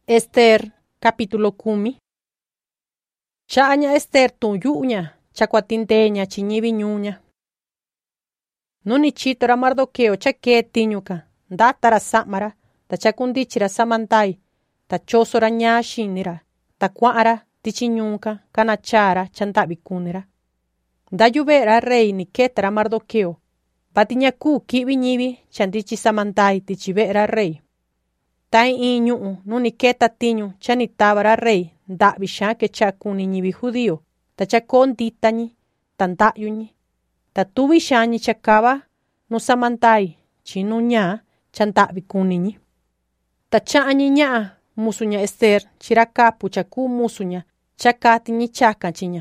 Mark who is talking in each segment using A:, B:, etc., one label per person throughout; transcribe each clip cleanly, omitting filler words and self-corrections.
A: Ester capítulo 10. Cha'aña Ester tuyu'ña chakuatinteña chiñivi ñuña. Nuni chitora Mardoqueo chaque tiñuka ndatara sa'mara ta chakundichira samantai ta chosora ñaxinira ta kua'ara tichi ñuka kanachara chandavi kunira. Ndayuvera rey ni ketara Mardoqueo patiñaku ki'vi ñivi chandichi samantai tichi ve'era rey. Tai iñu'u nuni keta tiñu chanitavara rey nda'vi xaan kecha'a kuni ñivi judío ta chakoo nditañi ta nda'yuñi ta tuvi xaanñi chakava nu samantai chinu ñaa chanda'vi kuniñi. Ta cha'añi ña'a musuña Ester chira kapu chaku musuña chakatiñi chaka chiña.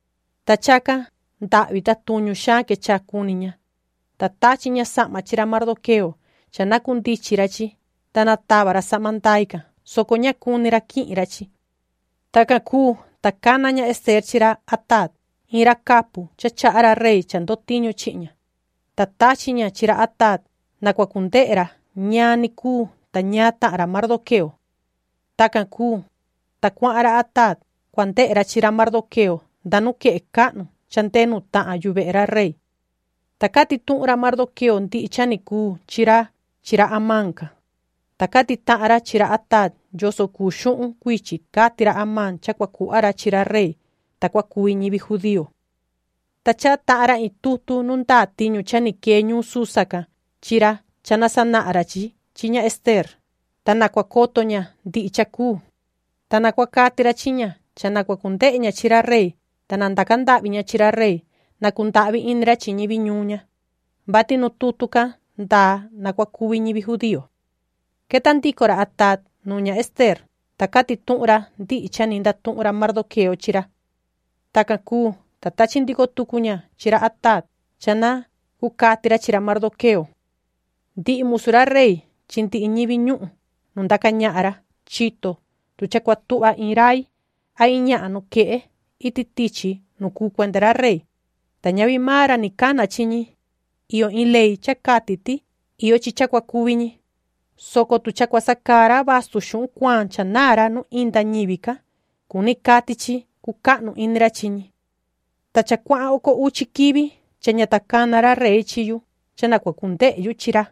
A: Ta chaka nda'vi ta tuñu xaan kecha'a kuniña. Ta tachiña sa'ma chira Mardoqueo chanakundichirachi ta natavara samantaika soko ñakunira ki'irachi. Takan kuu ta kanaña Ester chira Hatat ira kapu chacha'ara rey chandotiñu chi'ña. Ta tachiña chira Hatat nakuakunde'era ñaani kuu ta ñaa ta'ara Mardoqueo. Takan kuu ta kua'ara Hatat kuande'era chira Mardoqueo ndanu ke'e ka'nu chandenu ta'a yuve'era rey. Ta katitu'ura Mardoqueo ndi'i chani kuu chira Amanka. Ta katita'ara chira Hatat yoso kuu xu'un kuichi katira Amán chakuaku'ara chira rey ta kuakuvi ñivi judío. Ta chata'ara in tutu nu ndaa tiñu chanike ñuu Susaka chira chanasana'arachi chiña Ester ta nakuakotoña ndi'i chakuu. Ta nakuakatira chiña chanakuakunde'eña chira rey ta nandakanda'viña chira rey nakunda'vi inira chi ñivi ñuña vati nu tutuka ndaa nakuakuvi ñivi judío. Keta ndikora Hatat nuña Ester ta katitu'ura ndi'i chani ndatu'ura Mardoqueo chira. Takan kuu ta tachi ndiko tukuña chira Hatat chana kukatira chira Mardoqueo. Ndi'i musura rey chi ndi'i ñivi ñu'u nu ndakaña'ara chito tu chakuatu'va in rai a in ña'a nu ke'e iti tichi nu kuu kuendera rey. Ta ñavi mara ni kana chiñi iyo in ley chakatiti iyo chi chakuakuviñi. Soko tu chakuasakara vastu xu'un kuan chanara nu inda ñivika kuni katichi kuka'nu inira chiñi. Ta chakua'a oko uchi kivi chañatakanara rey chiyu chanakuakunde'yu chira.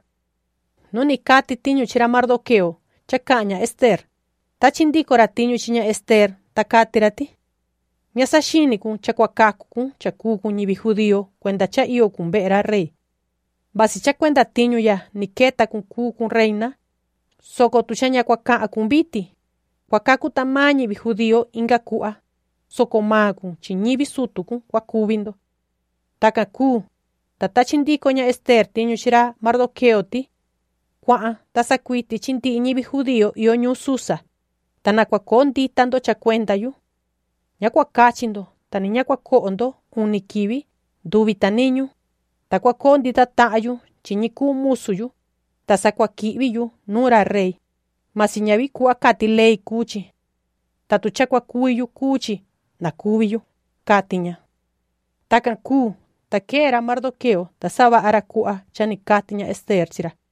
A: Nuni kati tiñu chira Mardoqueo chaka'ña Ester tachi ndikora tiñu chiña Ester ta katirati. Ñasaxini-kun chakuakaku-kun chakukun ñivi judío kuenda cha iyo kun ve'era rey. Vasi chakuenda tiñu ya ni keta kun kukun reina soko tu chañakuaka'a kun viti kuakaku ta maa ñivi judío inka ku'a soko maa kun chi ñivi sutu-kun kuakuvindo. Takan kuu ta tachi ndikoña Ester tiñu chira Mardoqueo ti kua'a ta sakuiti chi ndi'i ñivi judío iyo ñuu Susa ta nakuako nditando chakuendayu. Ñakuakachindo ta ni ñakuako'ondo uni kivi nduvi ta niñu ta kuako ndita ta'ayu chi ñi kuu musuyu ta sakuaki'viyu nura rey masi ñavi ku'a kati ley kuchi ta tu chakuakuviyu kuchi nakuviyu katiña. Takan kuu ta ke'era Mardoqueo ta sava'ara ku'a chani katiña Ester chira.